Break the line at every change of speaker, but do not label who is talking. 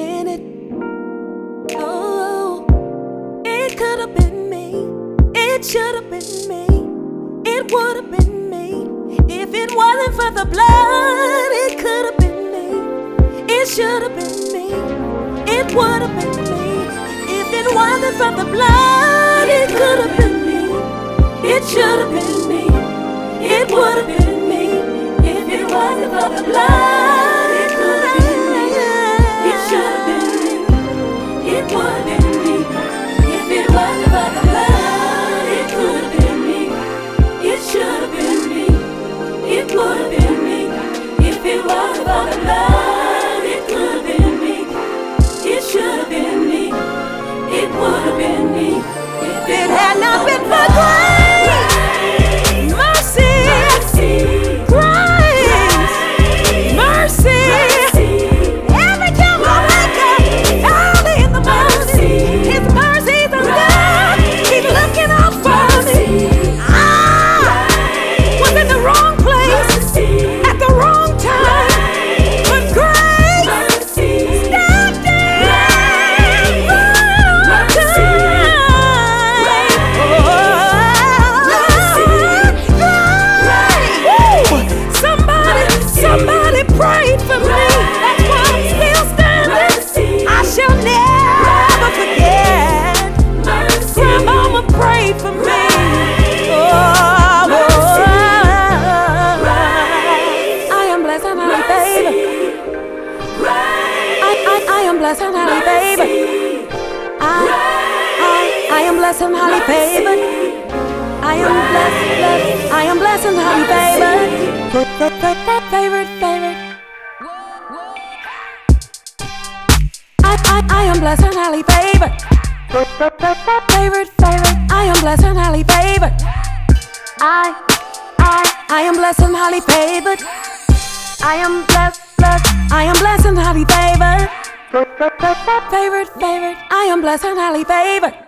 been it. Oh, it could have been me. It should have been me. It would have been me. If it wasn't for the blood, it could have been me. It should have been me. It would have been me. If it wasn't for the blood, it could have been me. It should have been me. It would have been me. If it wasn't for the blood, it could have been me. It should have been me. It would have been me. If it wasn't for the blood, it could have been me. It should have been me. It would have been me. If it wasn't for the blood, it could have been me. It should have been me. It would have been me. If it had not been for grace, mercy, grace, mercy. Every time I wake up early in the morning, His mercies are there. He's looking out for me. I was in the wrong place at the wrong time, but grace stepped in right on time. Somebody prayed for me. That's why I'm still standing. I shall never forget. Grandmama prayed for me. I am blessed and highly favored. I am blessed and highly favored. I am blessed and highly favored. I am blessed. I am blessed and highly favored. Favorite. I am blessed and highly favored. Favorite. I am blessed and highly favored. I am blessed and highly favored. I am blessed. I am blessed and highly favored. Favorite. I am blessed and highly favored.